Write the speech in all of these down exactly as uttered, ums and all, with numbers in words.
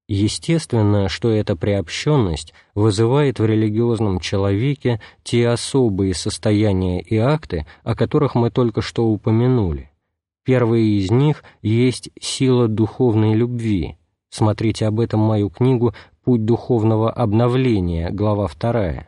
Естественно, что эта приобщенность вызывает в религиозном человеке те особые состояния и акты, о которых мы только что упомянули. Первый из них есть сила духовной любви. Смотрите об этом мою книгу «Путь духовного обновления», глава вторая.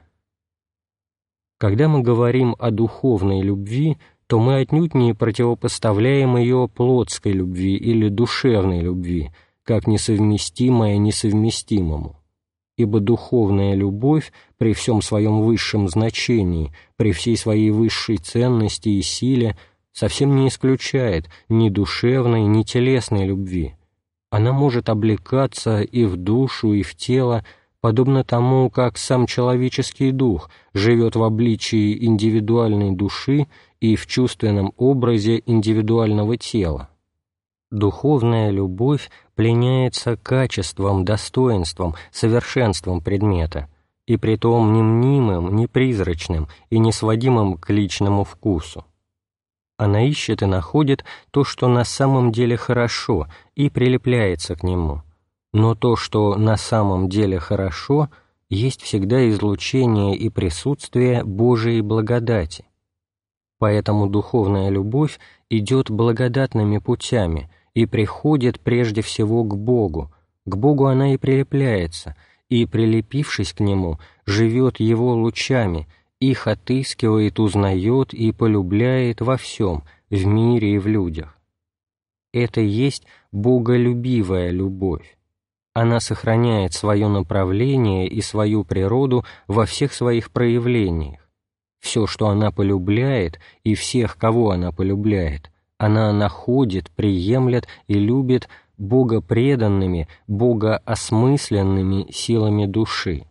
Когда мы говорим о духовной любви, то мы отнюдь не противопоставляем ее плотской любви или душевной любви, как несовместимое несовместимому. Ибо духовная любовь при всем своем высшем значении, при всей своей высшей ценности и силе совсем не исключает ни душевной, ни телесной любви. Она может облекаться и в душу, и в тело, подобно тому, как сам человеческий дух живет в обличии индивидуальной души и в чувственном образе индивидуального тела. Духовная любовь пленяется качеством, достоинством, совершенством предмета, и притом не мнимым, не призрачным и не сводимым к личному вкусу. Она ищет и находит то, что на самом деле хорошо, и прилепляется к нему. Но то, что на самом деле хорошо, есть всегда излучение и присутствие Божией благодати. Поэтому духовная любовь идет благодатными путями и приходит прежде всего к Богу. К Богу она и прилепляется, и, прилепившись к Нему, живет Его лучами, их отыскивает, узнает и полюбляет во всем, в мире и в людях. Это и есть боголюбивая любовь. Она сохраняет свое направление и свою природу во всех своих проявлениях. Все, что она полюбляет, и всех, кого она полюбляет, она находит, приемлет и любит богопреданными, богоосмысленными силами души.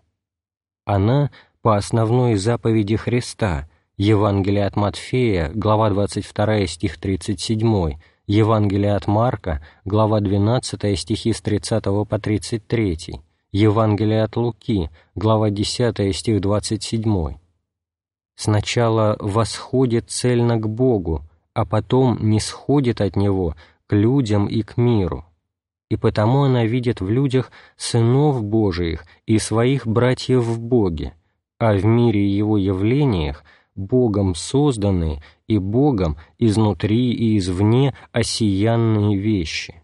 Она по основной заповеди Христа, Евангелие от Матфея, глава двадцать вторая, стих тридцать семь, Евангелие от Марка, глава двенадцатая, стихи с тридцатого по тридцать третий, Евангелие от Луки, глава десятая, стих двадцать семь. Сначала восходит цельно к Богу, а потом нисходит от Него к людям и к миру. И потому она видит в людях сынов Божиих и своих братьев в Боге, а в мире и Его явлениях Богом созданные и Богом изнутри и извне осиянные вещи.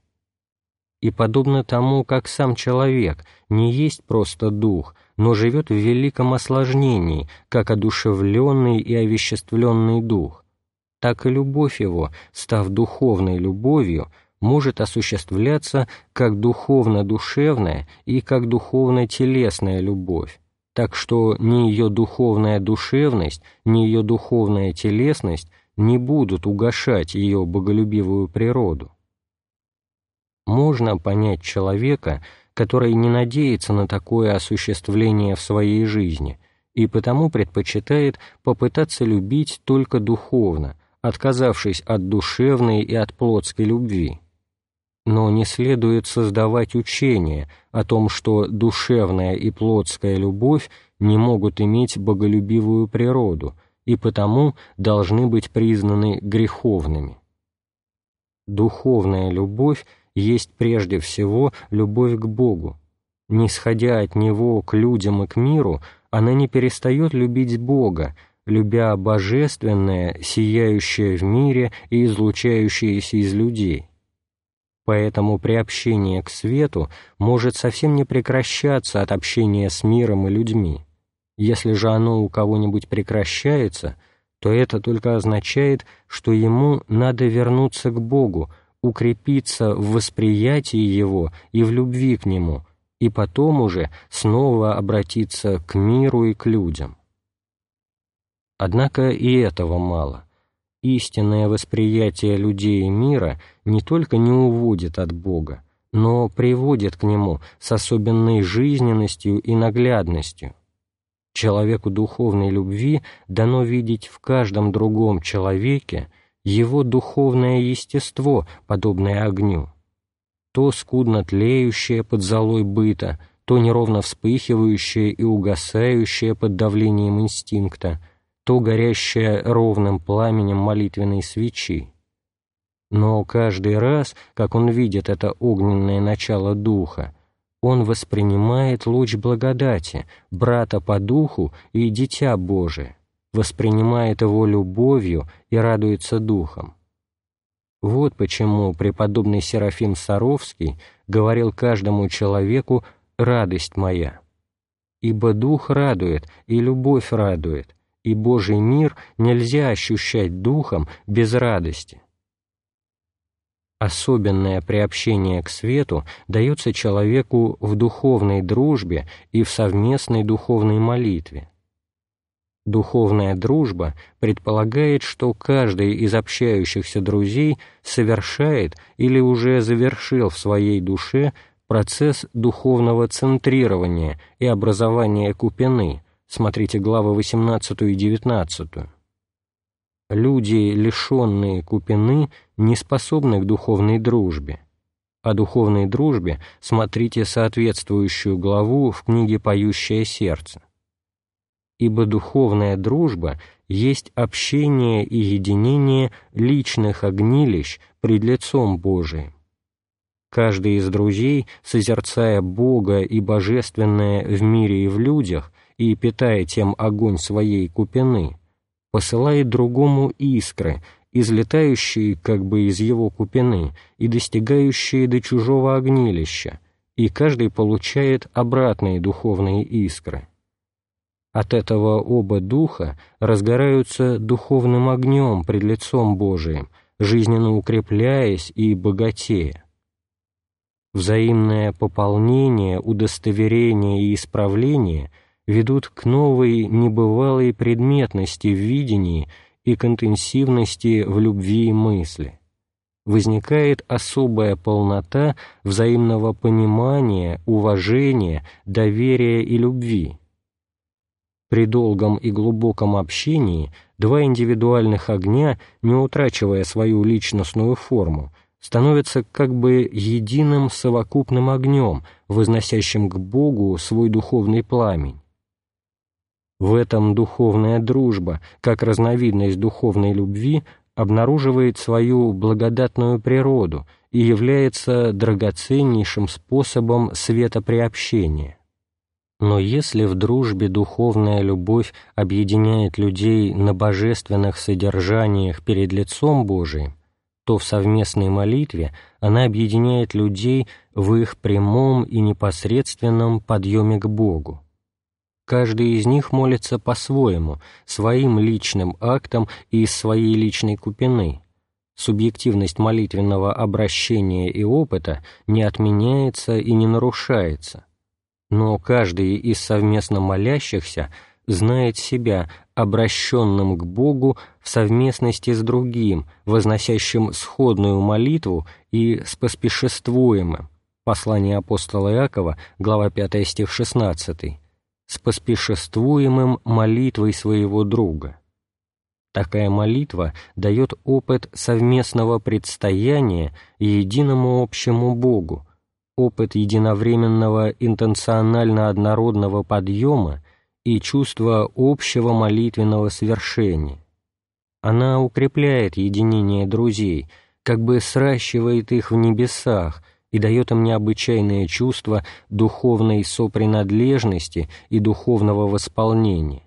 И подобно тому, как сам человек не есть просто дух, но живет в великом осложнении, как одушевленный и овеществленный дух, так и любовь его, став духовной любовью, может осуществляться как духовно-душевная и как духовно-телесная любовь, так что ни ее духовная душевность, ни ее духовная телесность не будут угашать ее боголюбивую природу. Можно понять человека, который не надеется на такое осуществление в своей жизни и потому предпочитает попытаться любить только духовно, отказавшись от душевной и от плотской любви. Но не следует создавать учение о том, что душевная и плотская любовь не могут иметь боголюбивую природу и потому должны быть признаны греховными. Духовная любовь есть прежде всего любовь к Богу. Нисходя от Него к людям и к миру, она не перестает любить Бога, любя божественное, сияющее в мире и излучающееся из людей. Поэтому приобщение к свету может совсем не прекращаться от общения с миром и людьми. Если же оно у кого-нибудь прекращается, то это только означает, что ему надо вернуться к Богу, укрепиться в восприятии Его и в любви к Нему, и потом уже снова обратиться к миру и к людям. Однако и этого мало. Истинное восприятие людей и мира не только не уводит от Бога, но приводит к Нему с особенной жизненностью и наглядностью. Человеку духовной любви дано видеть в каждом другом человеке его духовное естество, подобное огню, то скудно тлеющее под золой быта, то неровно вспыхивающее и угасающее под давлением инстинкта, то горящее ровным пламенем молитвенной свечи. Но каждый раз, как он видит это огненное начало духа, он воспринимает луч благодати, брата по духу и дитя Божие, воспринимает его любовью и радуется духом. Вот почему преподобный Серафим Саровский говорил каждому человеку «радость моя». Ибо дух радует, и любовь радует, и Божий мир нельзя ощущать духом без радости. Особенное приобщение к свету дается человеку в духовной дружбе и в совместной духовной молитве. Духовная дружба предполагает, что каждый из общающихся друзей совершает или уже завершил в своей душе процесс духовного центрирования и образования купины. Смотрите главы восемнадцатую и девятнадцатую. Люди, лишенные купины, не способны к духовной дружбе. О духовной дружбе смотрите соответствующую главу в книге «Поющее сердце». Ибо духовная дружба есть общение и единение личных огнилищ пред лицом Божиим. Каждый из друзей, созерцая Бога и Божественное в мире и в людях и питая тем огонь своей купины, посылает другому искры, излетающие как бы из его купины и достигающие до чужого огнилища, и каждый получает обратные духовные искры. От этого оба духа разгораются духовным огнем пред лицом Божиим, жизненно укрепляясь и богатея. Взаимное пополнение, удостоверение и исправление ведут к новой небывалой предметности в видении и к интенсивности в любви и мысли. Возникает особая полнота взаимного понимания, уважения, доверия и любви. При долгом и глубоком общении два индивидуальных огня, не утрачивая свою личностную форму, становятся как бы единым совокупным огнем, возносящим к Богу свой духовный пламень. В этом духовная дружба, как разновидность духовной любви, обнаруживает свою благодатную природу и является драгоценнейшим способом светоприобщения. Но если в дружбе духовная любовь объединяет людей на божественных содержаниях перед лицом Божиим, то в совместной молитве она объединяет людей в их прямом и непосредственном подъеме к Богу. Каждый из них молится по-своему, своим личным актом и из своей личной купины. Субъективность молитвенного обращения и опыта не отменяется и не нарушается. Но каждый из совместно молящихся знает себя обращенным к Богу в совместности с другим, возносящим сходную молитву и споспешествуемым. Послание апостола Иакова, глава пятая, стих шестнадцатый. Споспешествуемым молитвой своего друга. Такая молитва дает опыт совместного предстояния единому общему Богу, опыт единовременного интенционально-однородного подъема и чувство общего молитвенного свершения. Она укрепляет единение друзей, как бы сращивает их в небесах и дает им необычайное чувство духовной сопринадлежности и духовного восполнения.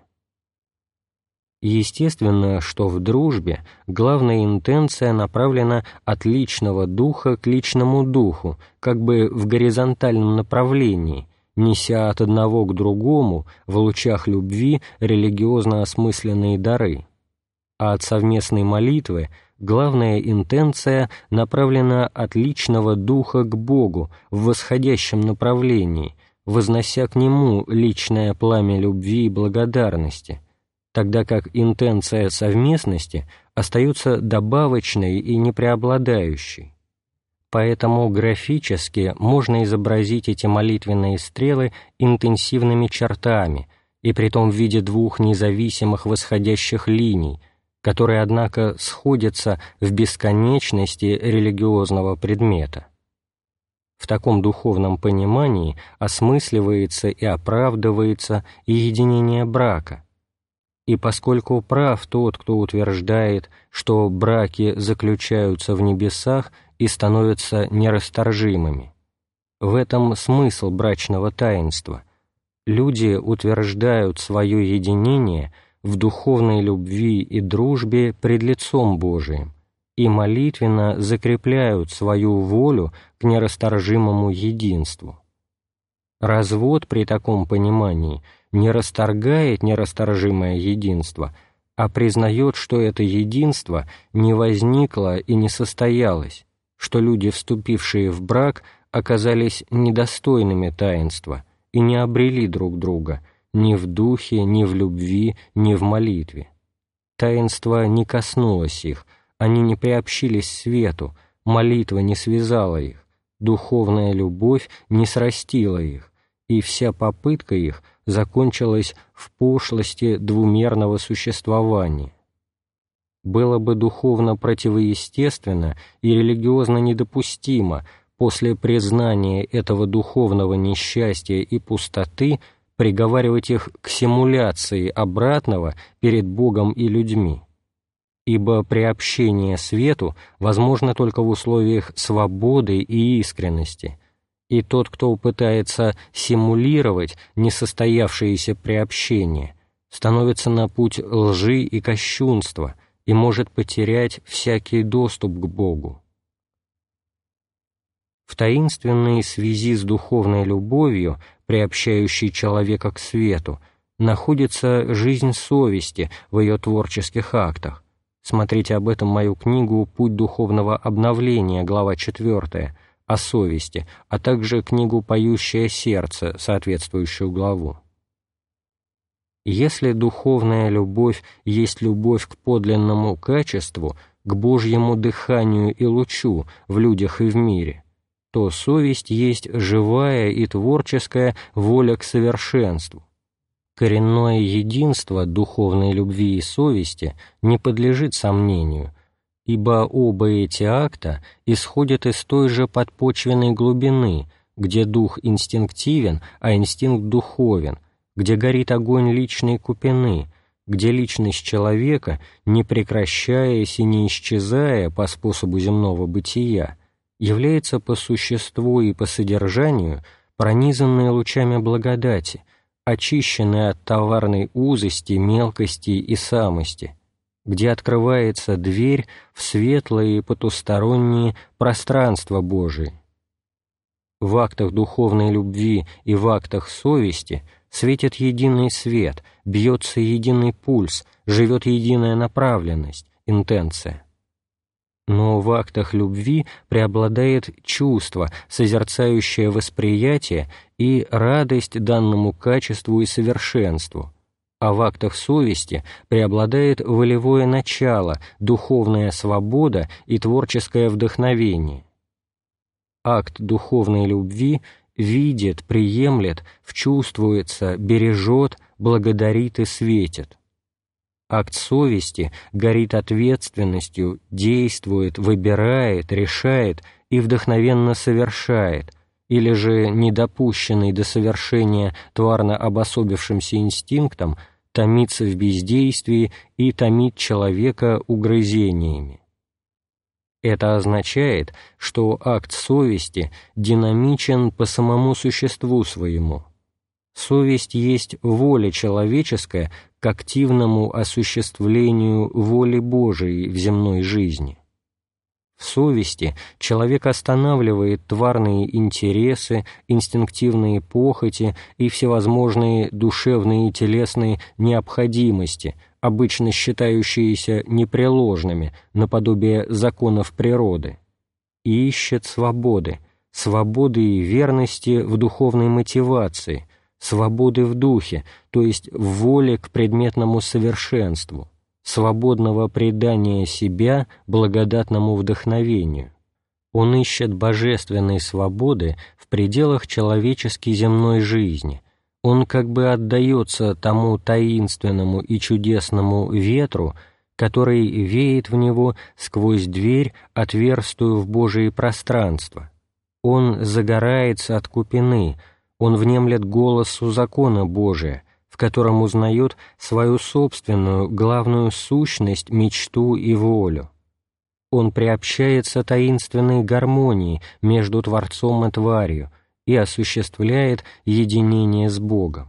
Естественно, что в дружбе главная интенция направлена от личного духа к личному духу, как бы в горизонтальном направлении, неся от одного к другому в лучах любви религиозно осмысленные дары. А от совместной молитвы главная интенция направлена от личного духа к Богу в восходящем направлении, вознося к Нему личное пламя любви и благодарности, тогда как интенция совместности остается добавочной и непреобладающей. Поэтому графически можно изобразить эти молитвенные стрелы интенсивными чертами, и притом в виде двух независимых восходящих линий, которые, однако, сходятся в бесконечности религиозного предмета. В таком духовном понимании осмысливается и оправдывается и единение брака. И поскольку прав тот, кто утверждает, что браки заключаются в небесах и становятся нерасторжимыми, В этом смысл брачного таинства. Люди утверждают свое единение в духовной любви и дружбе пред лицом Божиим и молитвенно закрепляют свою волю к нерасторжимому единству. Развод при таком понимании не расторгает нерасторжимое единство, а признает, что это единство не возникло и не состоялось, что люди, вступившие в брак, оказались недостойными таинства и не обрели друг друга ни в духе, ни в любви, ни в молитве. Таинство не коснулось их, они не приобщились свету, молитва не связала их, духовная любовь не срастила их, и вся попытка их закончилась в пошлости двумерного существования. Было бы духовно противоестественно и религиозно недопустимо после признания этого духовного несчастья и пустоты приговаривать их к симуляции обратного перед Богом и людьми, ибо приобщение свету возможно только в условиях свободы и искренности, и тот, кто пытается симулировать несостоявшееся приобщение, становится на путь лжи и кощунства и может потерять всякий доступ к Богу. В таинственной связи с духовной любовью, приобщающей человека к свету, находится жизнь совести в ее творческих актах. Смотрите об этом мою книгу «Путь духовного обновления», глава четвёртая, о совести, а также книгу «Поющее сердце», соответствующую главу. Если духовная любовь есть любовь к подлинному качеству, к Божьему дыханию и лучу в людях и в мире, то совесть есть живая и творческая воля к совершенству. Коренное единство духовной любви и совести не подлежит сомнению, ибо оба эти акта исходят из той же подпочвенной глубины, где дух инстинктивен, а инстинкт духовен, где горит огонь личной купины, где личность человека, не прекращаясь и не исчезая по способу земного бытия, является по существу и по содержанию пронизанной лучами благодати, очищенной от товарной узости, мелкости и самости, где открывается дверь в светлое и потустороннее пространство Божие. В актах духовной любви и в актах совести светит единый свет, бьется единый пульс, живет единая направленность, интенция. Но в актах любви преобладает чувство, созерцающее восприятие и радость данному качеству и совершенству, а в актах совести преобладает волевое начало, духовная свобода и творческое вдохновение. Акт духовной любви видит, приемлет, вчувствуется, бережет, благодарит и светит. Акт совести горит ответственностью, действует, выбирает, решает и вдохновенно совершает, или же, недопущенный до совершения тварно обособившимся инстинктом, томится в бездействии и томит человека угрызениями. Это означает, что акт совести динамичен по самому существу своему. Совесть есть воля человеческая к активному осуществлению воли Божией в земной жизни. В совести человек останавливает тварные интересы, инстинктивные похоти и всевозможные душевные и телесные необходимости, обычно считающиеся непреложными, наподобие законов природы, и ищет свободы, свободы и верности в духовной мотивации, свободы в духе, то есть в воле к предметному совершенству, свободного предания себя благодатному вдохновению. Он ищет божественной свободы в пределах человеческой земной жизни. Он как бы отдается тому таинственному и чудесному ветру, который веет в него сквозь дверь, отверстую в Божие пространство. Он загорается от купины, он внемлет голосу закона Божия, в котором узнает свою собственную главную сущность, мечту и волю. Он приобщается таинственной гармонии между Творцом и тварью и осуществляет единение с Богом.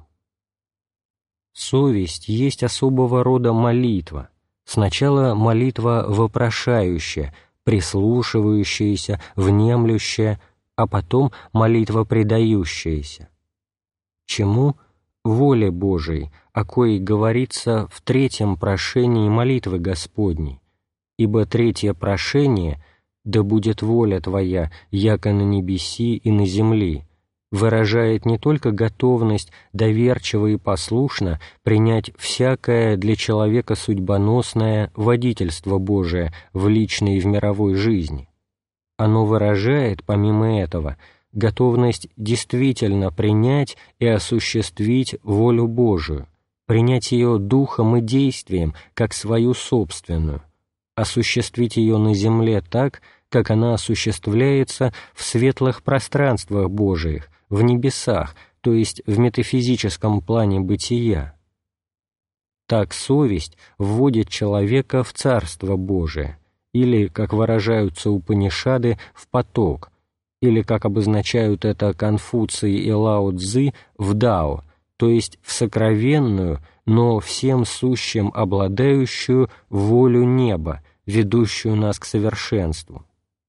Совесть есть особого рода молитва. Сначала молитва вопрошающая, прислушивающаяся, внемлющая, а потом молитва предающаяся. Чему? Воле Божией, о коей говорится в третьем прошении молитвы Господней. Ибо третье прошение «Да будет воля Твоя, яко на небеси и на земли» выражает не только готовность доверчиво и послушно принять всякое для человека судьбоносное водительство Божие в личной и в мировой жизни. Оно выражает, помимо этого, готовность действительно принять и осуществить волю Божию, принять ее духом и действием, как свою собственную, осуществить ее на земле так, как она осуществляется в светлых пространствах Божиих, в небесах, то есть в метафизическом плане бытия. Так совесть вводит человека в Царство Божие, или, как выражаются Упанишады, в поток, или, как обозначают это Конфуций и Лао Цзы, в дао, то есть в сокровенную, но всем сущим обладающую волю неба, ведущую нас к совершенству.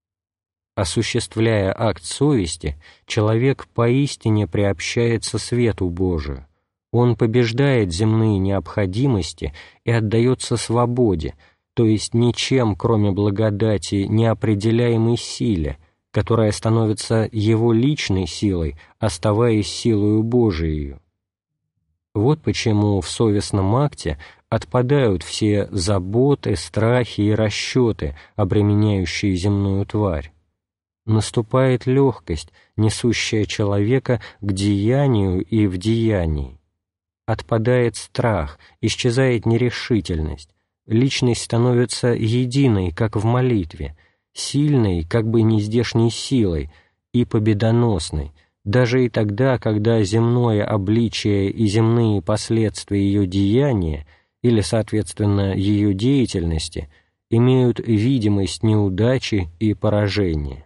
Осуществляя акт совести, человек поистине приобщается свету Божию. Он побеждает земные необходимости и отдается свободе, то есть ничем, кроме благодати, неопределяемой силе, которая становится его личной силой, оставаясь силою Божией. Вот почему в совестном акте отпадают все заботы, страхи и расчеты, обременяющие земную тварь. Наступает легкость, несущая человека к деянию и в деянии. Отпадает страх, исчезает нерешительность, личность становится единой, как в молитве, сильной, как бы нездешней силой, и победоносной, даже и тогда, когда земное обличие и земные последствия ее деяния, или, соответственно, ее деятельности, имеют видимость неудачи и поражения.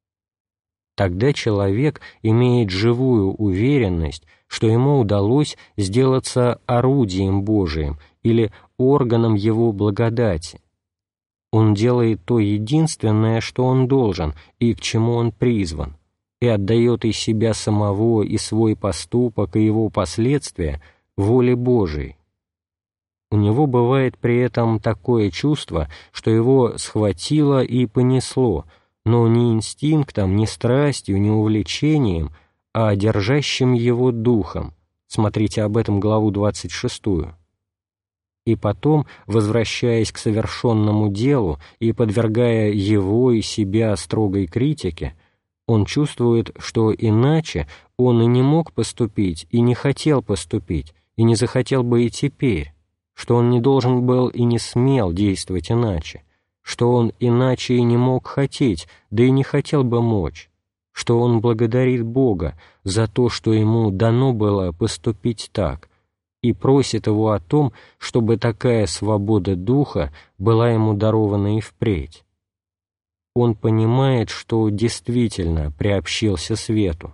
Тогда человек имеет живую уверенность, что ему удалось сделаться орудием Божиим или органом Его благодати. Он делает то единственное, что он должен и к чему он призван, и отдает и себя самого, и свой поступок, и его последствия воле Божией. У него бывает при этом такое чувство, что его схватило и понесло, но не инстинктом, не страстью, не увлечением, а держащим его духом. Смотрите об этом главу двадцать шестую. И потом, возвращаясь к совершенному делу и подвергая его и себя строгой критике, он чувствует, что иначе он и не мог поступить, и не хотел поступить, и не захотел бы и теперь, что он не должен был и не смел действовать иначе, что он иначе и не мог хотеть, да и не хотел бы мочь, что он благодарит Бога за то, что ему дано было поступить так, и просит Его о том, чтобы такая свобода духа была ему дарована и впредь. Он понимает, что действительно приобщился свету.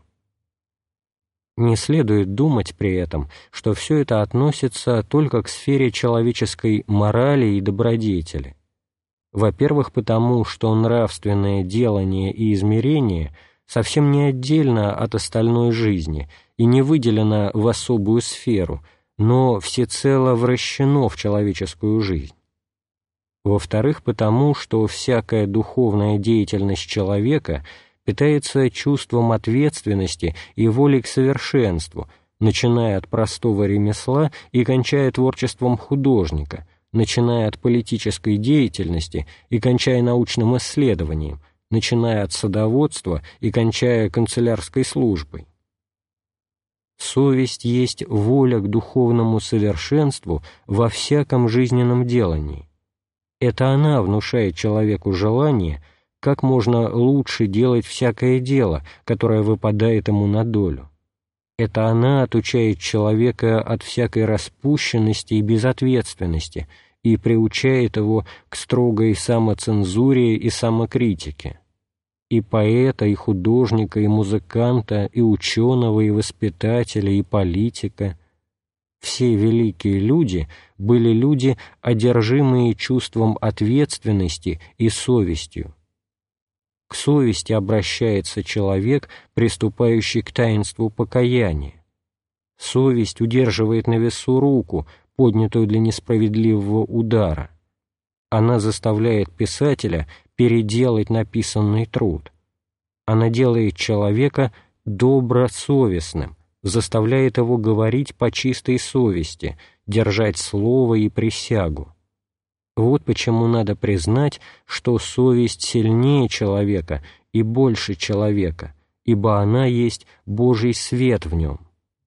Не следует думать при этом, что все это относится только к сфере человеческой морали и добродетели. Во-первых, потому, что нравственное делание и измерение совсем не отдельно от остальной жизни и не выделено в особую сферу, но всецело вращено в человеческую жизнь. Во-вторых, потому, что всякая духовная деятельность человека питается чувством ответственности и волей к совершенству, начиная от простого ремесла и кончая творчеством художника, начиная от политической деятельности и кончая научным исследованием, начиная от садоводства и кончая канцелярской службой. Совесть есть воля к духовному совершенству во всяком жизненном делании. Это она внушает человеку желание, как можно лучше делать всякое дело, которое выпадает ему на долю. Это она отучает человека от всякой распущенности и безответственности и приучает его к строгой самоцензуре и самокритике. и поэта, и художника, и музыканта, и ученого, и воспитателя, и политика. Все великие люди были люди, одержимые чувством ответственности и совестью. К совести обращается человек, приступающий к таинству покаяния. Совесть удерживает на весу руку, поднятую для несправедливого удара. Она заставляет писателя переделать написанный труд. Она делает человека добросовестным, заставляет его говорить по чистой совести, держать слово и присягу. Вот почему надо признать, что совесть сильнее человека и больше человека, ибо она есть Божий свет в нем.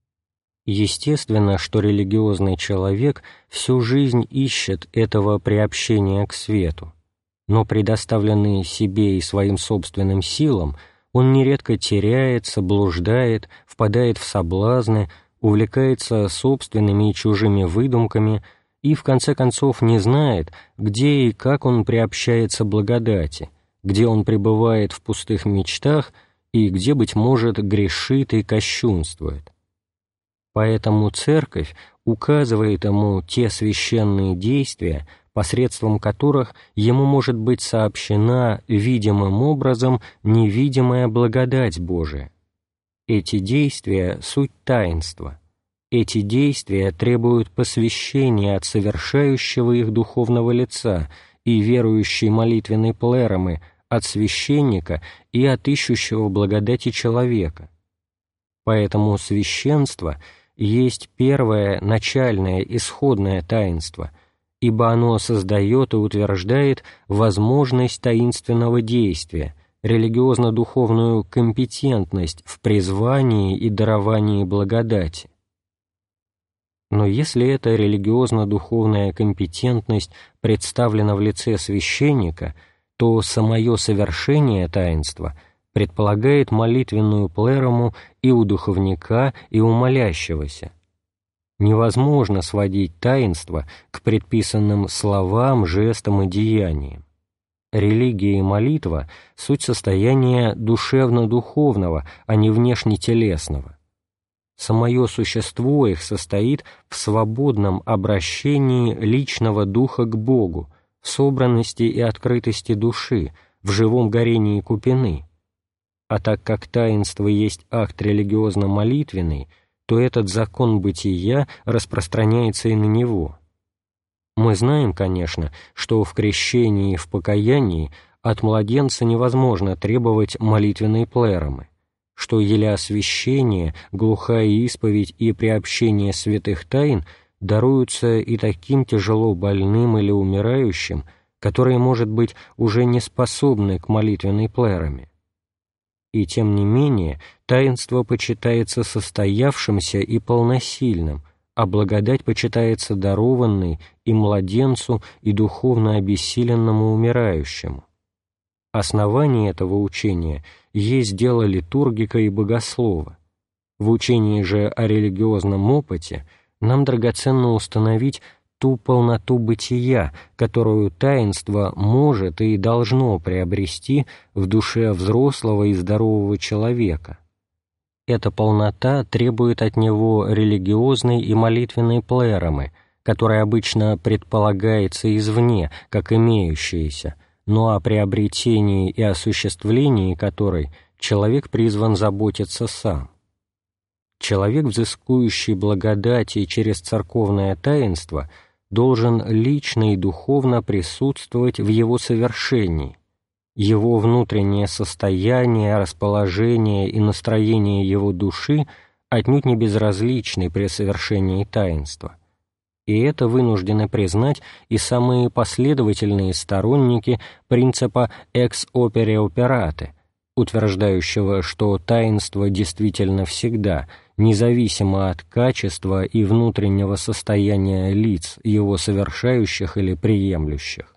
Естественно, что религиозный человек всю жизнь ищет этого приобщения к свету, но предоставленный себе и своим собственным силам, он нередко теряется, блуждает, впадает в соблазны, увлекается собственными и чужими выдумками и, в конце концов, не знает, где и как он приобщается благодати, где он пребывает в пустых мечтах и где, быть может, грешит и кощунствует. Поэтому Церковь указывает ему те священные действия, посредством которых ему может быть сообщена видимым образом невидимая благодать Божия. Эти действия — суть таинства. Эти действия требуют посвящения от совершающего их духовного лица и верующей молитвенной плеромы от священника и от ищущего благодати человека. Поэтому священство есть первое, начальное, исходное таинство, ибо оно создает и утверждает возможность таинственного действия, религиозно-духовную компетентность в призвании и даровании благодати. Но если эта религиозно-духовная компетентность представлена в лице священника, то самое совершение таинства предполагает молитвенную плерому и у духовника, и у молящегося. Невозможно сводить таинство к предписанным словам, жестам и деяниям. Религия и молитва — суть состояния душевно-духовного, а не внешне-телесного. Самое существо их состоит в свободном обращении личного духа к Богу, в собранности и открытости души, в живом горении купины. А так как таинство есть акт религиозно-молитвенный, то этот закон бытия распространяется и на него. Мы знаем, конечно, что в крещении и в покаянии от младенца невозможно требовать молитвенной плеромы, что еле освящение, глухая исповедь и приобщение святых тайн даруются и таким тяжело больным или умирающим, которые, может быть, уже не способны к молитвенной плероме. И тем не менее таинство почитается состоявшимся и полносильным, а благодать почитается дарованной и младенцу, и духовно обессиленному умирающему. Основание этого учения есть дело литургика и богослова. В учении же о религиозном опыте нам драгоценно установить ту полноту бытия, которую таинство может и должно приобрести в душе взрослого и здорового человека. Эта полнота требует от него религиозной и молитвенной плеромы, которая обычно предполагается извне, как имеющаяся, но о приобретении и осуществлении которой человек призван заботиться сам. Человек, взыскующий благодати через церковное таинство, должен лично и духовно присутствовать в его совершении. Его внутреннее состояние, расположение и настроение его души отнюдь не безразличны при совершении таинства. И это вынуждены признать и самые последовательные сторонники принципа «ex opere operate», утверждающего, что таинство действительно всегда, независимо от качества и внутреннего состояния лиц, его совершающих или приемлющих.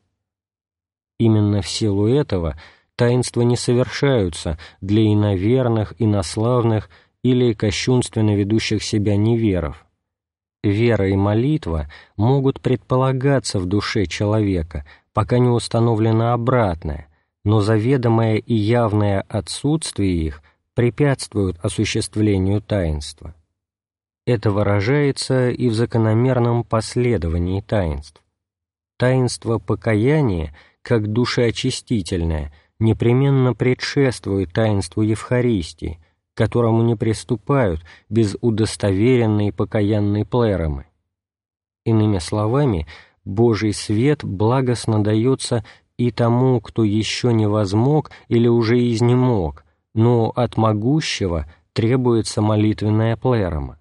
Именно в силу этого таинства не совершаются для иноверных, инославных или кощунственно ведущих себя неверов. Вера и молитва могут предполагаться в душе человека, пока не установлено обратное, но заведомое и явное отсутствие их препятствуют осуществлению таинства. Это выражается и в закономерном последовании таинств. Таинство покаяния, как душеочистительное, непременно предшествует таинству Евхаристии, к которому не приступают без удостоверенной покаянной плеромы. Иными словами, Божий свет благостно дается и тому, кто еще не возмог или уже изнемог, но от могущего требуется молитвенная плерома.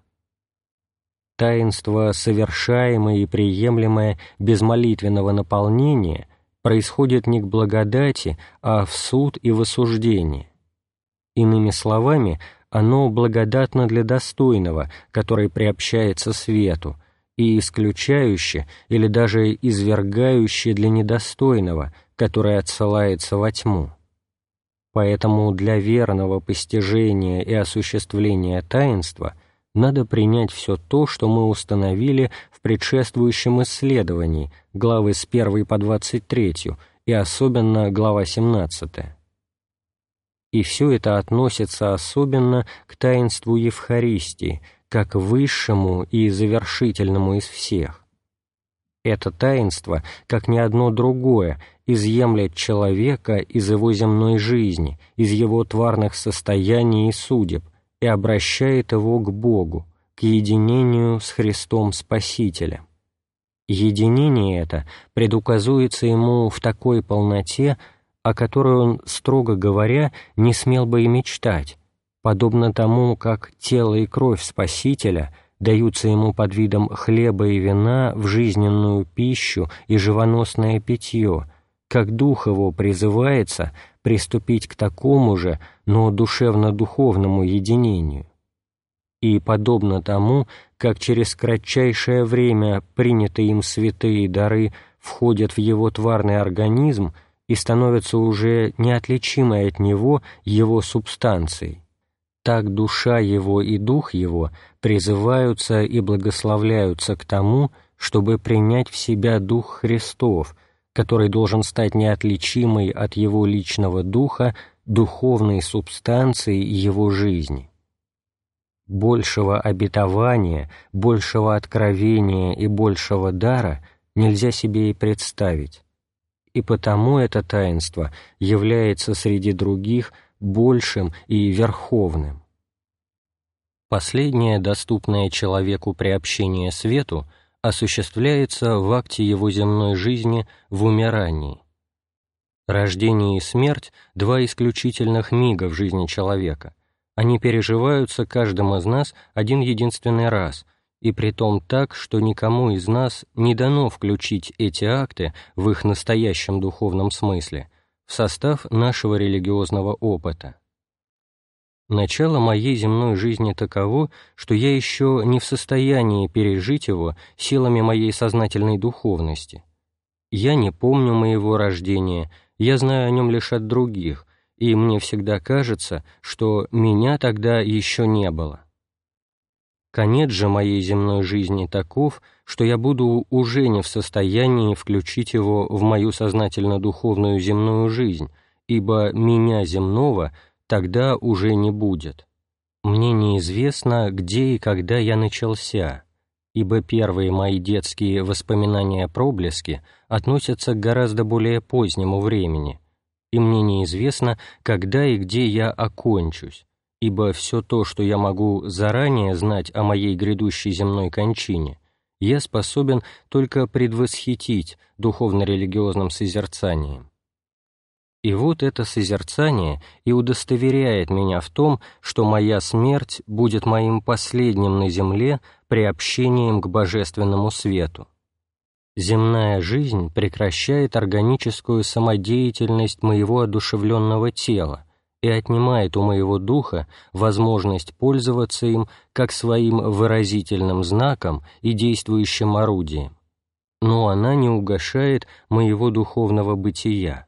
Таинство, совершаемое и приемлемое без молитвенного наполнения, происходит не к благодати, а в суд и в осуждение. Иными словами, оно благодатно для достойного, который приобщается свету, и исключающе или даже извергающее для недостойного, который отсылается во тьму. Поэтому для верного постижения и осуществления таинства надо принять все то, что мы установили в предшествующем исследовании, главы с первой по двадцать третью, и особенно глава семнадцатая. И все это относится особенно к таинству Евхаристии, как высшему и завершительному из всех. Это таинство, как ни одно другое, изъемлет человека из его земной жизни, из его тварных состояний и судеб, и обращает его к Богу, к единению с Христом Спасителем. Единение это предуказуется ему в такой полноте, о которой он, строго говоря, не смел бы и мечтать, подобно тому, как тело и кровь Спасителя даются ему под видом хлеба и вина в жизненную пищу и живоносное питье, как дух его призывается приступить к такому же, но душевно-духовному единению. И подобно тому, как через кратчайшее время принятые им святые дары входят в его тварный организм и становятся уже неотличимой от него его субстанцией, так душа его и дух его призываются и благословляются к тому, чтобы принять в себя Дух Христов, который должен стать неотличимой от его личного духа духовной субстанцией его жизни. Большего обетования, большего откровения и большего дара нельзя себе и представить, и потому это таинство является среди других большим и верховным. Последнее, доступное человеку приобщение свету, осуществляется в акте его земной жизни в умирании. Рождение и смерть – два исключительных мига в жизни человека. Они переживаются каждым из нас один единственный раз, и притом так, что никому из нас не дано включить эти акты в их настоящем духовном смысле в состав нашего религиозного опыта. Начало моей земной жизни таково, что я еще не в состоянии пережить его силами моей сознательной духовности. Я не помню моего рождения, я знаю о нем лишь от других, и мне всегда кажется, что меня тогда еще не было. Конец же моей земной жизни таков, что я буду уже не в состоянии включить его в мою сознательно-духовную земную жизнь, ибо меня земного тогда уже не будет. Мне неизвестно, где и когда я начался, ибо первые мои детские воспоминания-проблески относятся к гораздо более позднему времени, и мне неизвестно, когда и где я окончусь, ибо все то, что я могу заранее знать о моей грядущей земной кончине, я способен только предвосхитить духовно-религиозным созерцанием. И вот это созерцание и удостоверяет меня в том, что моя смерть будет моим последним на земле приобщением к божественному свету. Земная жизнь прекращает органическую самодеятельность моего одушевленного тела и отнимает у моего духа возможность пользоваться им как своим выразительным знаком и действующим орудием, но она не угашает моего духовного бытия.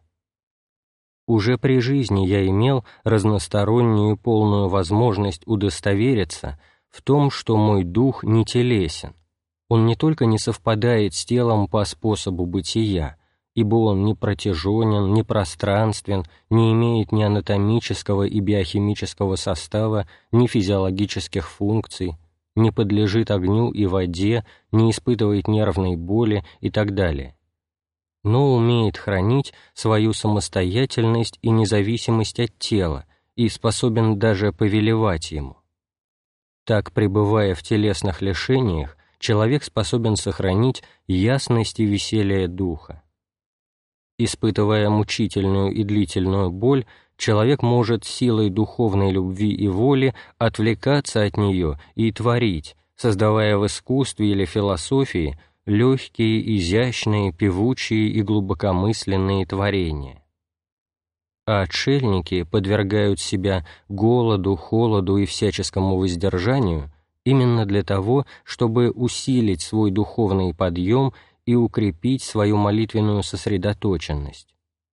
Уже при жизни я имел разностороннюю полную возможность удостовериться в том, что мой дух не телесен. Он не только не совпадает с телом по способу бытия, ибо он не протяженен, не пространствен, не имеет ни анатомического и биохимического состава, ни физиологических функций, не подлежит огню и воде, не испытывает нервной боли и так далее, но умеет хранить свою самостоятельность и независимость от тела и способен даже повелевать ему. Так, пребывая в телесных лишениях, человек способен сохранить ясность и веселье духа. Испытывая мучительную и длительную боль, человек может силой духовной любви и воли отвлекаться от нее и творить, создавая в искусстве или философии легкие, изящные, певучие и глубокомысленные творения. А отшельники подвергают себя голоду, холоду и всяческому воздержанию именно для того, чтобы усилить свой духовный подъем и укрепить свою молитвенную сосредоточенность.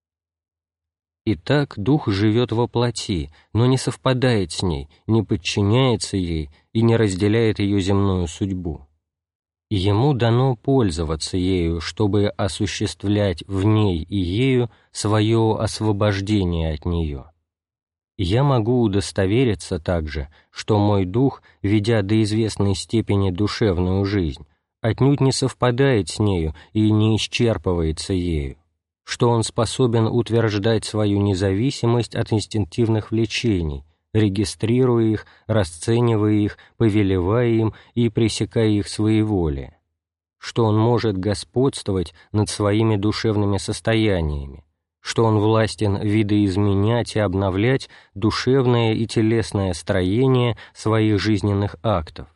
Итак, дух живет во плоти, но не совпадает с ней, не подчиняется ей и не разделяет ее земную судьбу. Ему дано пользоваться ею, чтобы осуществлять в ней и ею свое освобождение от нее. Я могу удостовериться также, что мой дух, ведя до известной степени душевную жизнь, отнюдь не совпадает с нею и не исчерпывается ею, что он способен утверждать свою независимость от инстинктивных влечений, регистрируя их, расценивая их, повелевая им и пресекая их своеволие, что он может господствовать над своими душевными состояниями, что он властен видоизменять и обновлять душевное и телесное строение своих жизненных актов.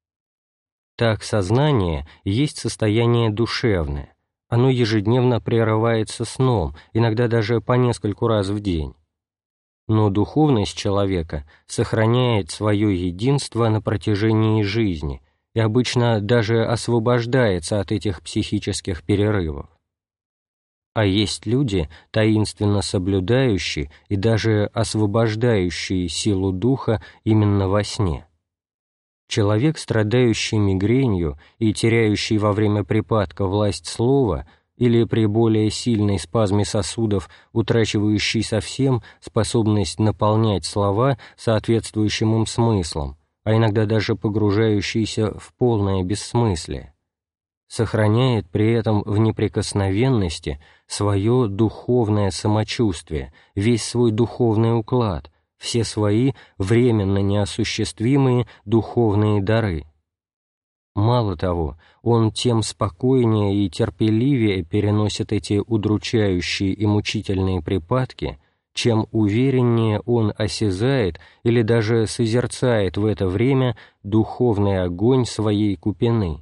Так сознание есть состояние душевное, оно ежедневно прерывается сном, иногда даже по нескольку раз в день. Но духовность человека сохраняет свое единство на протяжении жизни и обычно даже освобождается от этих психических перерывов. А есть люди, таинственно соблюдающие и даже освобождающие силу духа именно во сне. Человек, страдающий мигренью и теряющий во время припадка власть слова, или при более сильной спазме сосудов, утрачивающий совсем способность наполнять слова соответствующим им смыслом, а иногда даже погружающийся в полное бессмыслие, сохраняет при этом в неприкосновенности свое духовное самочувствие, весь свой духовный уклад, все свои временно неосуществимые духовные дары. Мало того, он тем спокойнее и терпеливее переносит эти удручающие и мучительные припадки, чем увереннее он осязает или даже созерцает в это время духовный огонь своей купины.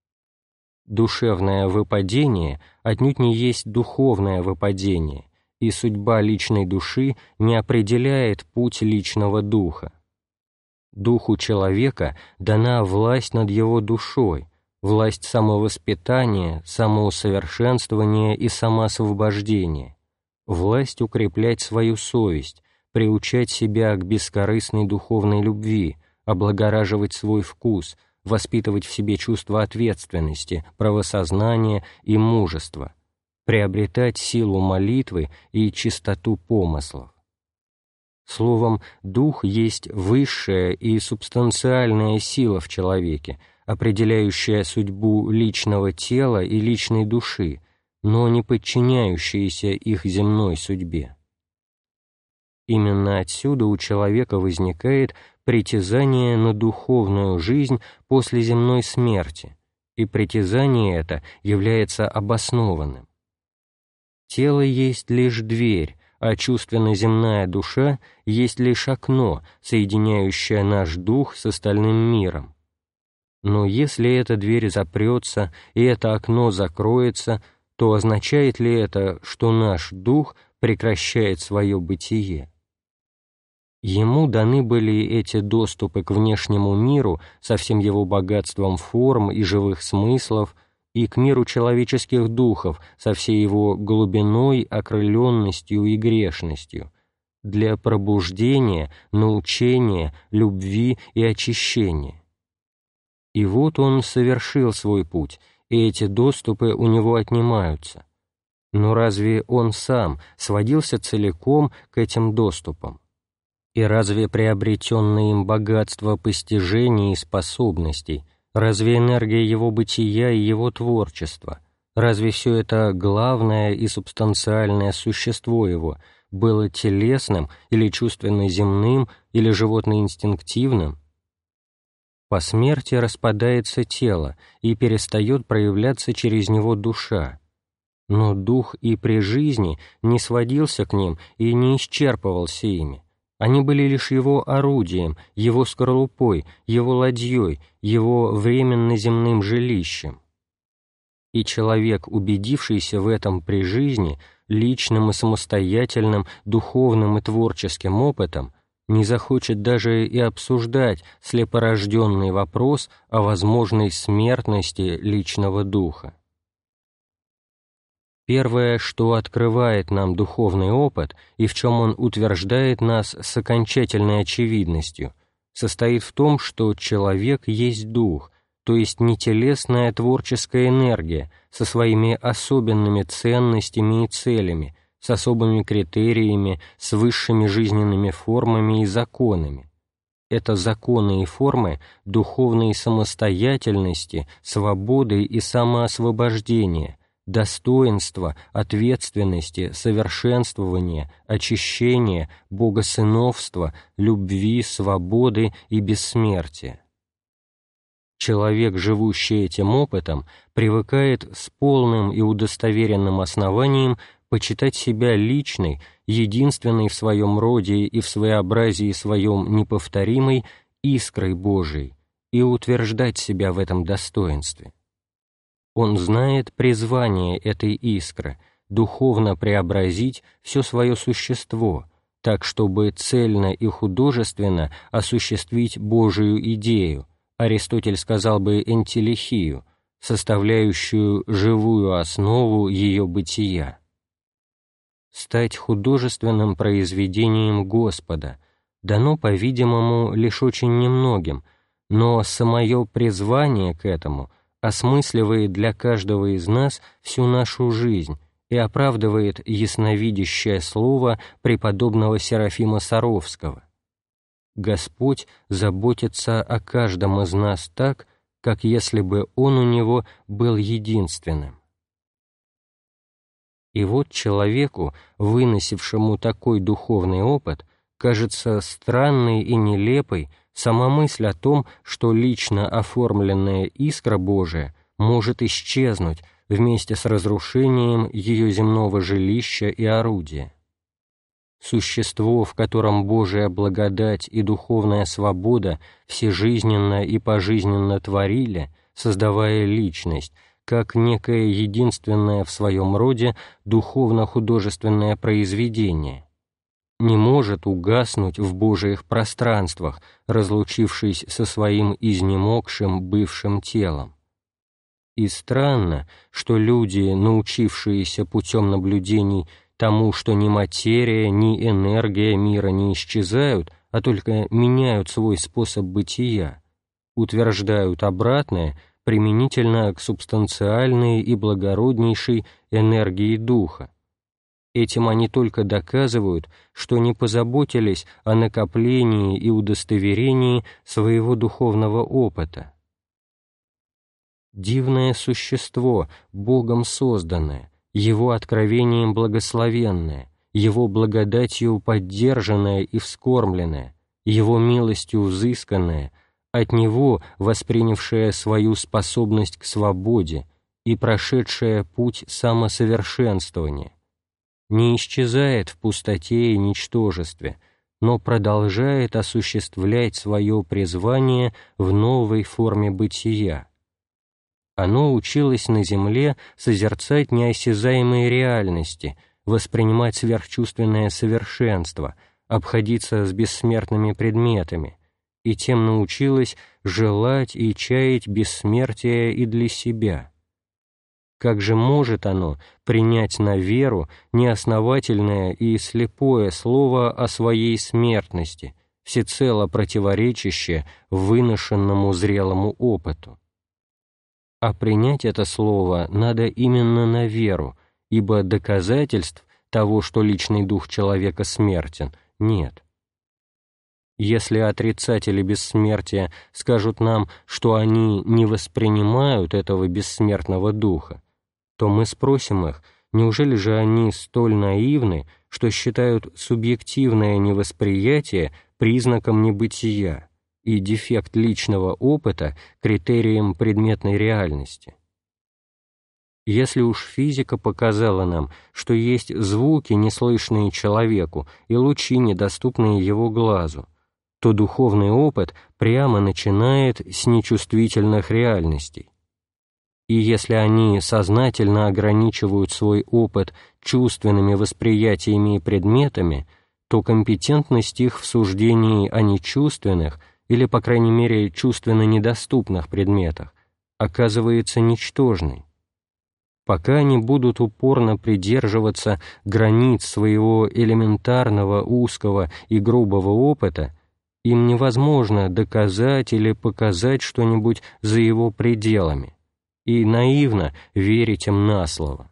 Душевное выпадение отнюдь не есть духовное выпадение, и судьба личной души не определяет путь личного духа. Духу человека дана власть над его душой, власть самовоспитания, самоусовершенствования и самоосвобождения, власть укреплять свою совесть, приучать себя к бескорыстной духовной любви, облагораживать свой вкус, воспитывать в себе чувство ответственности, правосознания и мужества, приобретать силу молитвы и чистоту помыслов. Словом, дух есть высшая и субстанциальная сила в человеке, определяющая судьбу личного тела и личной души, но не подчиняющаяся их земной судьбе. Именно отсюда у человека возникает притязание на духовную жизнь после земной смерти, и притязание это является обоснованным. Тело есть лишь дверь, а чувственно-земная душа есть лишь окно, соединяющее наш дух с остальным миром. Но если эта дверь запрется и это окно закроется, то означает ли это, что наш дух прекращает свое бытие? Ему даны были эти доступы к внешнему миру со всем его богатством форм и живых смыслов, и к миру человеческих духов со всей его глубиной, окрыленностью и грешностью, для пробуждения, научения, любви и очищения. И вот он совершил свой путь, и эти доступы у него отнимаются. Но разве он сам сводился целиком к этим доступам? И разве приобретенное им богатство постижений и способностей, разве энергия его бытия и его творчества, разве все это главное и субстанциальное существо его было телесным или чувственно-земным или животно-инстинктивным? По смерти распадается тело и перестает проявляться через него душа, но дух и при жизни не сводился к ним и не исчерпывался ими. Они были лишь его орудием, его скорлупой, его ладьей, его временно-земным жилищем. И человек, убедившийся в этом при жизни, личным и самостоятельным, духовным и творческим опытом, не захочет даже и обсуждать слепорожденный вопрос о возможной смертности личного духа. Первое, что открывает нам духовный опыт и в чем он утверждает нас с окончательной очевидностью, состоит в том, что человек есть дух, то есть нетелесная творческая энергия со своими особенными ценностями и целями, с особыми критериями, с высшими жизненными формами и законами. Это законы и формы духовной самостоятельности, свободы и самоосвобождения, достоинства, ответственности, совершенствования, очищения, богосыновства, любви, свободы и бессмертия. Человек, живущий этим опытом, привыкает с полным и удостоверенным основанием почитать себя личной, единственной в своем роде и в своеобразии своем неповторимой искрой Божией и утверждать себя в этом достоинстве. Он знает призвание этой искры — духовно преобразить все свое существо, так, чтобы цельно и художественно осуществить Божию идею, Аристотель сказал бы энтелехию, составляющую живую основу ее бытия. Стать художественным произведением Господа дано, по-видимому, лишь очень немногим, но самое призвание к этому осмысливает для каждого из нас всю нашу жизнь и оправдывает ясновидящее слово преподобного Серафима Саровского. Господь заботится о каждом из нас так, как если бы Он у него был единственным. И вот человеку, выносившему такой духовный опыт, кажется странной и нелепой сама мысль о том, что лично оформленная искра Божия может исчезнуть вместе с разрушением ее земного жилища и орудия. Существо, в котором Божия благодать и духовная свобода всежизненно и пожизненно творили, создавая личность, как некое единственное в своем роде духовно-художественное произведение, не может угаснуть в Божиих пространствах, разлучившись со своим изнемогшим бывшим телом. И странно, что люди, научившиеся путем наблюдений тому, что ни материя, ни энергия мира не исчезают, а только меняют свой способ бытия, утверждают обратное применительно к субстанциальной и благороднейшей энергии духа. Этим они только доказывают, что не позаботились о накоплении и удостоверении своего духовного опыта. Дивное существо, Богом созданное, Его откровением благословенное, Его благодатью поддержанное и вскормленное, Его милостью взысканное, от Него воспринявшее свою способность к свободе и прошедшее путь самосовершенствования, не исчезает в пустоте и ничтожестве, но продолжает осуществлять свое призвание в новой форме бытия. Оно училось на земле созерцать неосязаемые реальности, воспринимать сверхчувственное совершенство, обходиться с бессмертными предметами, и тем научилось желать и чаять бессмертия и для себя. Как же может оно принять на веру неосновательное и слепое слово о своей смертности, всецело противоречащее выношенному зрелому опыту? А принять это слово надо именно на веру, ибо доказательств того, что личный дух человека смертен, нет. Если отрицатели бессмертия скажут нам, что они не воспринимают этого бессмертного духа, то мы спросим их, неужели же они столь наивны, что считают субъективное невосприятие признаком небытия и дефект личного опыта критерием предметной реальности? Если уж физика показала нам, что есть звуки, неслышные человеку, и лучи, недоступные его глазу, то духовный опыт прямо начинает с нечувствительных реальностей. И если они сознательно ограничивают свой опыт чувственными восприятиями и предметами, то компетентность их в суждении о нечувственных или, по крайней мере, чувственно недоступных предметах оказывается ничтожной. Пока они будут упорно придерживаться границ своего элементарного, узкого и грубого опыта, им невозможно доказать или показать что-нибудь за его пределами, и наивно верить им на слово.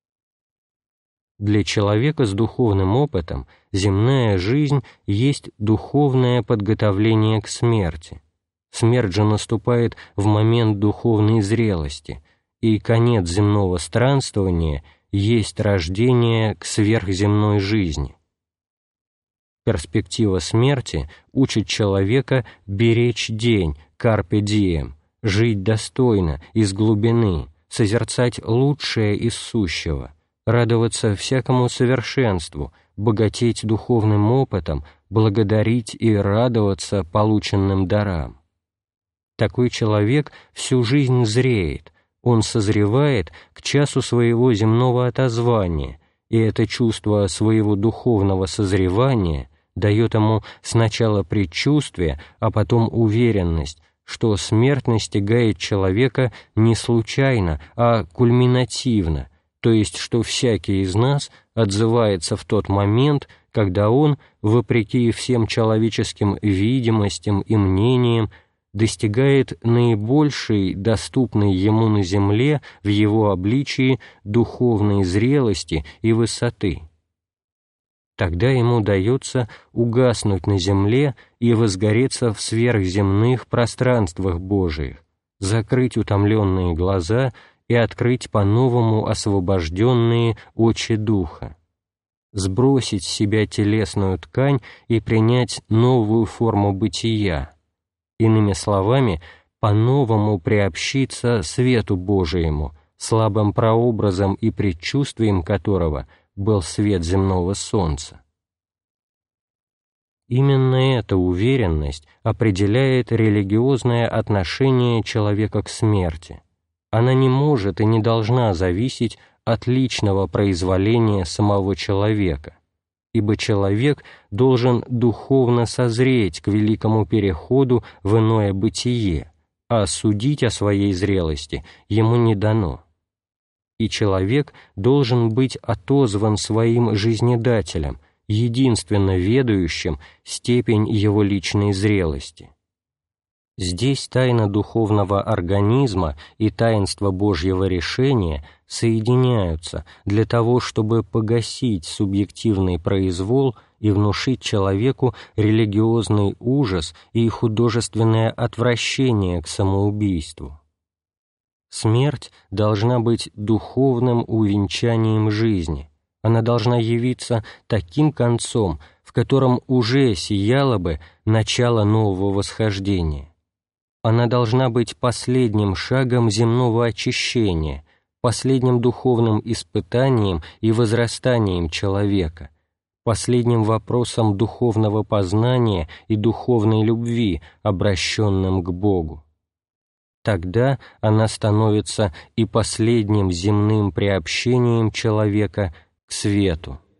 Для человека с духовным опытом земная жизнь есть духовное подготовление к смерти. Смерть же наступает в момент духовной зрелости, и конец земного странствования есть рождение к сверхземной жизни. Перспектива смерти учит человека беречь день, carpe diem, жить достойно, из глубины, созерцать лучшее из сущего, радоваться всякому совершенству, богатеть духовным опытом, благодарить и радоваться полученным дарам. Такой человек всю жизнь зреет, он созревает к часу своего земного отозвания, и это чувство своего духовного созревания дает ему сначала предчувствие, а потом уверенность, что смерть настигает человека не случайно, а кульминативно, то есть что всякий из нас отзывается в тот момент, когда он, вопреки всем человеческим видимостям и мнениям, достигает наибольшей, доступной ему на земле в его обличии духовной зрелости и высоты. Тогда ему дается угаснуть на земле и возгореться в сверхземных пространствах Божиих, закрыть утомленные глаза и открыть по-новому освобожденные очи духа, сбросить с себя телесную ткань и принять новую форму бытия, иными словами, по-новому приобщиться свету Божиему, слабым прообразом и предчувствием которого был свет земного солнца. Именно эта уверенность определяет религиозное отношение человека к смерти. Она не может и не должна зависеть от личного произволения самого человека, ибо человек должен духовно созреть к великому переходу в иное бытие, а судить о своей зрелости ему не дано. И человек должен быть отозван своим жизнедателем, единственно ведающим степень его личной зрелости. Здесь тайна духовного организма и таинство Божьего решения соединяются для того, чтобы погасить субъективный произвол и внушить человеку религиозный ужас и художественное отвращение к самоубийству. Смерть должна быть духовным увенчанием жизни, она должна явиться таким концом, в котором уже сияло бы начало нового восхождения. Она должна быть последним шагом земного очищения, последним духовным испытанием и возрастанием человека, последним вопросом духовного познания и духовной любви, обращенным к Богу. Тогда она становится и последним земным приобщением человека к свету.